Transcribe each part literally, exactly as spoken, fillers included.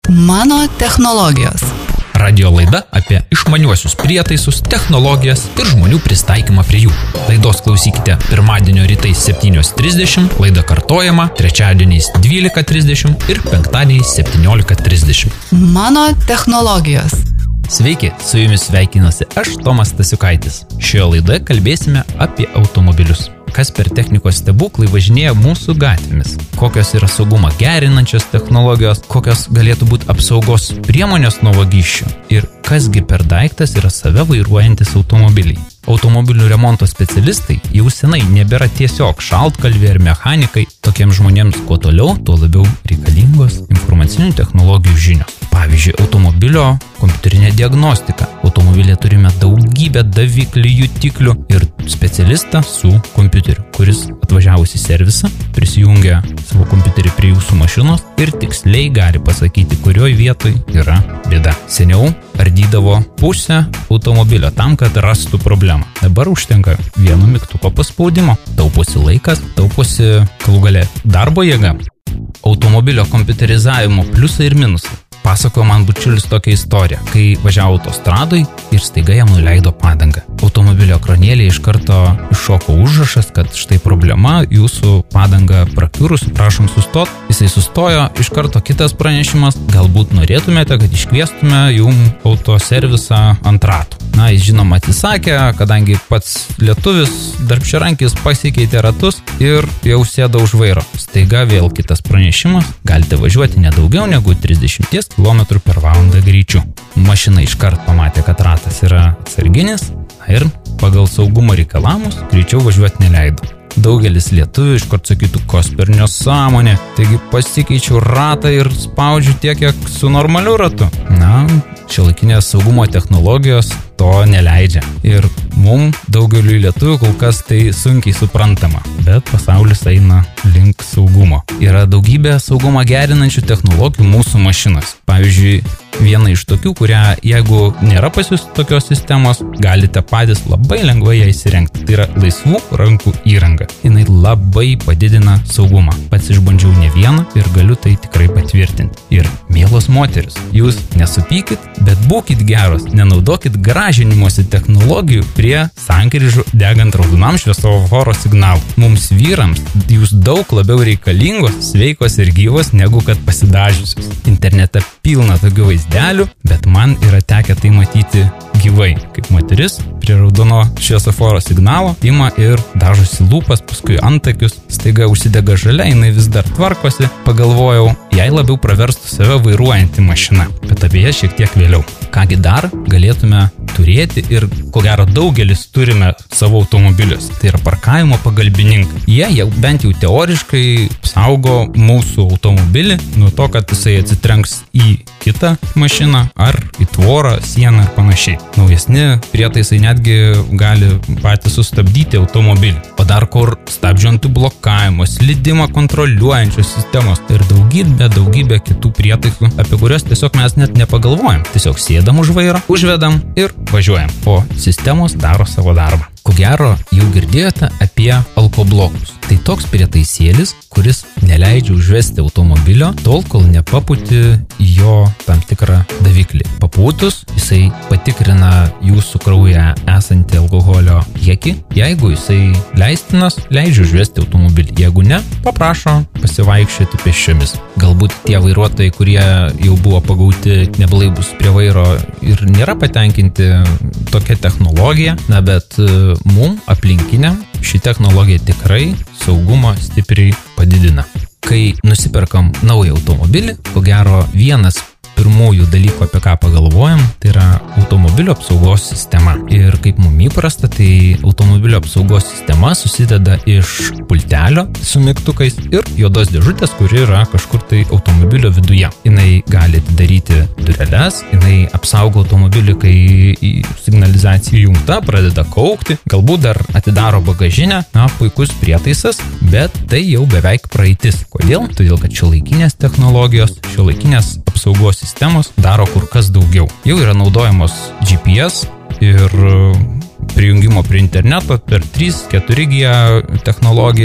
Mano technologijos. Radio laida apie išmaniuosius prietaisus, technologijas ir žmonių pristaikymą prie jų. Laidos klausykite pirmadienio rytais septynios trisdešimt, laida kartojama trečiadieniais dvylika trisdešimt ir penktadieniais septyniolika trisdešimt. Mano technologijos. Sveiki, su jumis sveikinasi aš, Tomas Stasiukaitis. Šioje laidoje kalbėsime apie automobilius. Kas per technikos stebuklai važinėja mūsų gatvėmis, kokios yra saugumą gerinančios technologijos, kokios galėtų būti apsaugos priemonės nuo vagysčių ir kasgi per daiktas yra save vairuojantis automobiliai. Automobilių remonto specialistai jau senai nebėra tiesiog šaltkalviai ar mechanikai, tokiems žmonėms kuo toliau, tuo labiau reikalingos informacinių technologijų žinios. Pavyzdžiui, automobilio kompiuterinė diagnostika. Automobilė turime daugybę daviklių, jutiklių ir specialistą su kompiuteriu, kuris atvažiavus į servisą prisijungia savo kompiuterį prie jūsų mašinos ir tiksliai gali pasakyti, kurioje vietoje yra bėda. Seniau ardydavo pusę automobilio tam, kad rastų problemą. Dabar užtenka vieno mygtuko paspaudimo. Tauposi laikas, tauposi galų gale darbo jėga. Automobilio kompiuterizavimo pliusai ir minusai. Pasakojo man bučiulis tokią istoriją, kai važiavo autostradoj ir staiga jam nuleido padangą. Automobilio ekranėlėje iš karto iššoko užrašas, kad štai problema, jūsų padanga prakiurus, prašom sustot. Jisai sustojo, iš karto kitas pranešimas, galbūt norėtumėte, kad iškviestume jum autoservisą ant ratų. Na, jis žinoma atsisakė, kadangi pats lietuvis darbščiarankis pasikeitė ratus ir jau sėdo už vairo. Staiga vėl kitas pranešimas, galite važiuoti nedaugiau negu trisdešimt kilometrų per valandą greičiu. Mašina iškart pamatė, kad ratas yra atsarginis ir pagal saugumo reikalavimus greičiau važiuoti neleido. Daugelis lietuvių iškart sakytų, kas per nesąmonė, taigi pasikeičiau ratą ir spaudžiu tiek, kiek su normaliu ratu. Na, šiuolaikinės saugumo technologijos to neleidžia. Ir mum daugeliui lietuvių kol kas tai sunkiai suprantama, bet pasaulis eina link saugumo. Yra daugybė saugumą gerinančių technologijų mūsų mašinos. Pavyzdžiui, viena iš tokių, kurią jeigu nėra pas jūs tokios sistemos, galite patys labai lengvai ją įsirengti. Tai yra laisvų rankų įranga. Jinai labai padidina saugumą. Pats išbandžiau ne vieną ir galiu tai tikrai patvirtinti. Ir mielos moteris, jūs nesupykit, bet būkit geros, nenaudokit gražinimosi technologijų prie sankryžų degant raudonam šviesoforo signalų. Mums vyrams jūs daug labiau reikalingos, sveikos ir gyvos negu kad pasidažiusios. Internete pilna tokių vaizdelių, bet man yra tekę tai matyti gyvai, kaip moteris prie raudono šviesoforo signalo ima ir dažosi lūpas, paskui antakius, staiga užsidega žalia, jinai vis dar tvarkosi. Pagalvojau, jai labiau praverstų save vairuojanti mašina, bet apie ją šiek tiek vėliau. Kągi dar galėtume turėti ir ko gero daugelis turime savo automobilius. Tai yra parkavimo pagalbininkai. Jie jau bent jau teoriškai saugo mūsų automobilį nuo to, kad jisai atsitrenks į kitą mašiną ar į tvorą, sieną ir panašiai. Naujesni prietaisai netgi gali patys sustabdyti automobilį. O dar kur stabdžių antiblokavimo, slydimą kontroliuojančios sistemos ir daugybė, daugybė kitų prietaisų, apie kurios tiesiog mes net nepagalvojam. Tiesiog sėdam už vairo, užvedam ir važiuojam, o sistemos daro savo darbą. Ko gero, jau girdėjote apie alkoblokus. Tai toks prietaisėlis, kuris neleidžia užvesti automobilio tol, kol nepaputi jo tam tikrą daviklį. Papūtus, jisai patikrina jūsų kraujyje esantį alkoholio kiekį. Jeigu jisai leistinas, leidžia užvesti automobilį. Jeigu ne, paprašo pasivaikščioti pėsčiomis. Galbūt tie vairuotojai, kurie jau buvo pagauti neblaivūs prie vairo ir nėra patenkinti tokia technologija, na bet mum aplinkiniam ši technologija tikrai saugumą stipriai padidina. Kai nusiperkam naują automobilį, ko gero vienas pirmųjų dalykų, apie ką pagalvojam, tai yra automobilio apsaugos sistema. Ir kaip mum įprasta, tai automobilio apsaugos sistema susideda iš pultelio su mygtukais ir juodos dėžutės, kuri yra kažkur tai automobilio viduje. Jinai gali daryti dureles, jinai apsaugo automobilį, kai signalizacija įjungta, pradeda kaukti, galbūt dar atidaro bagažinę. Na, puikus prietaisas, bet tai jau beveik praeitis. Kodėl? Todėl, kad šiuolaikinės technologijos, šiuolaikinės apsaugos sistemos daro kur kas daugiau. Jau yra naudojamos G P S ir prijungimo prie interneto per trys keturi G technologijas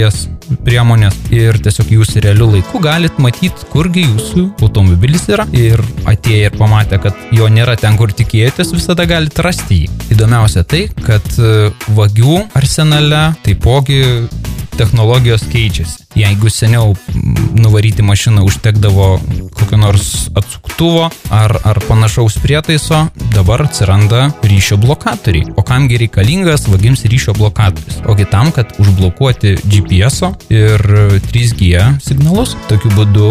priemonės ir tiesiog jūs realiu laiku galit matyti, kurgi jūsų automobilis yra ir atėję ir pamatę, kad jo nėra ten, kur tikėjotės, visada galite rasti jį. Įdomiausia tai, kad vagių arsenale taipogi technologijos keičiasi. Jeigu seniau nuvaryti mašiną užtekdavo kokio nors atsuktuvo ar, ar panašaus prietaiso, dabar atsiranda ryšio blokatoriai. O kamgi reikalingas vagims ryšio blokatorius? Ogi tam, kad užblokuoti G P S ir trys G signalus. Tokiu būdu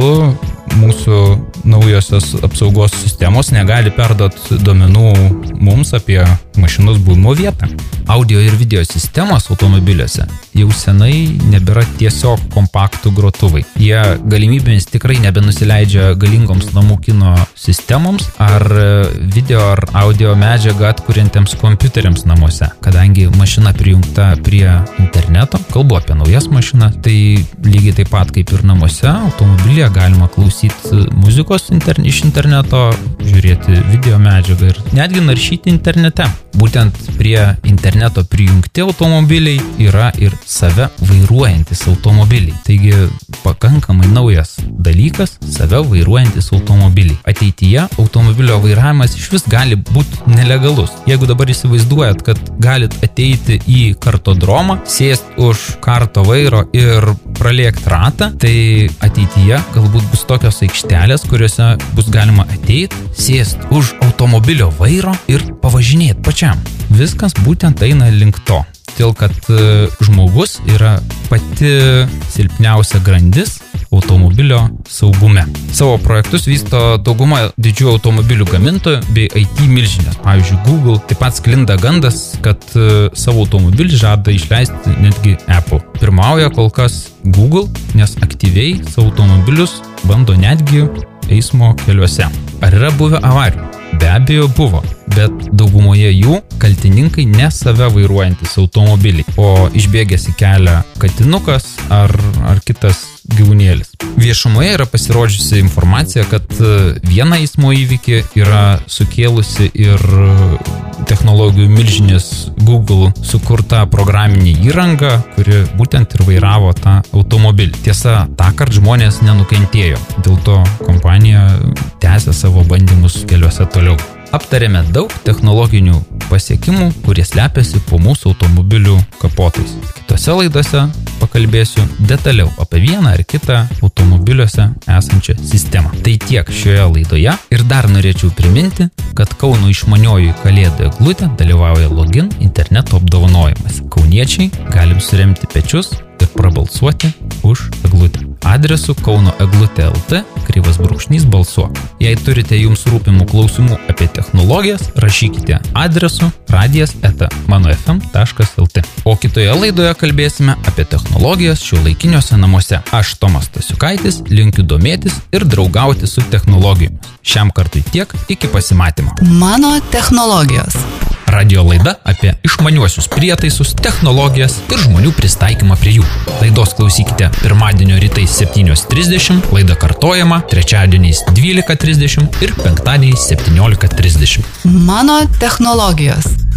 mūsų naujosios apsaugos sistemos negali perduoti duomenų mums apie mašinos buvimo vietą. Audio ir video sistemos automobiliuose jau senai nebėra tiesiog kompaktų grotuvai. Jie galimybėmis tikrai nebenusileidžia galingoms namų kino sistemoms ar video ar audio medžiagą atkuriantiems kompiuteriams namuose. Kadangi mašina prijungta prie interneto, kalbu apie naujas mašinas, tai lygiai taip pat kaip ir namuose, automobilyje galima klausyti muzikos interne, iš interneto, žiūrėti video medžiagą ir netgi naršyti internete. Būtent prie interneto prijungti automobiliai yra ir save vairuojantis automobiliai. Taigi pakankamai naujas dalykas – save vairuojantis automobiliai. Ateityje automobilio vairavimas iš vis gali būti nelegalus. Jeigu dabar įsivaizduojat, kad galit ateiti į kartodromą, sėst už karto vairo ir pralėkt ratą, tai ateityje galbūt bus tokios aikštelės, kuriuose bus galima ateiti, sėst už automobilio vairo ir pavažinėti pačiam. Viskas būtent eina link to. Todėl, kad žmogus yra pati silpniausia grandis automobilio saugume. Savo projektus vysto dauguma didžiųjų automobilių gamintojų bei I T milžinės. Pavyzdžiui, Google. Taip pat sklinda gandas, kad savo automobilį žada išleisti netgi Apple. Pirmauja kol kas Google, nes aktyviai savo automobilius bando netgi eismo keliuose. Ar yra buvę avarijų? Be abejo buvo, bet daugumoje jų kaltininkai ne save vairuojantis automobiliai, o išbėgęs į kelią katinukas ar, ar kitas gyvūnėlis. Viešumoje yra pasirodžiusi informacija, kad vieną eismo įvykį yra sukėlusi ir technologijų milžinės Google sukurta programinė įranga, kuri būtent ir vairavo tą automobilį. Tiesa, tąkart žmonės nenukentėjo, dėl to kompanija tęsia savo bandymus keliuose toliau. Aptarėme daug technologinių pasiekimų, kurie slepiasi po mūsų automobilių kapotais. Kitose laidose pakalbėsiu detaliau apie vieną ar kitą automobiliuose esančią sistemą. Tai tiek šioje laidoje ir dar norėčiau priminti, kad Kauno išmanioji kalėdų eglutė dalyvauja Login interneto apdovanojimas. Kauniečiai galim suremti pečius ir prabalsuoti už eglutę. Adresu Kauno eglutė L T, kreivas brūkšnys balsuok. Jei turite jums rūpimų klausimų apie technologijas, rašykite adresu radijas eta mano f m taškas l t. O kitoje laidoje kalbėsime apie technologijas šiuolaikiniuose namuose. Aš Tomas Stasiukaitis, linkiu domėtis ir draugauti su technologijomis. Šiam kartui tiek, iki pasimatymo. Mano technologijos. Radio laida apie išmaniuosius prietaisus, technologijas ir žmonių pristaikymą prie jų. Laidos klausykite pirmadienio rytais septynios trisdešimt, laida kartojama trečiadieniais dvylika trisdešimt ir penktadieniais septyniolika trisdešimt. Mano technologijos.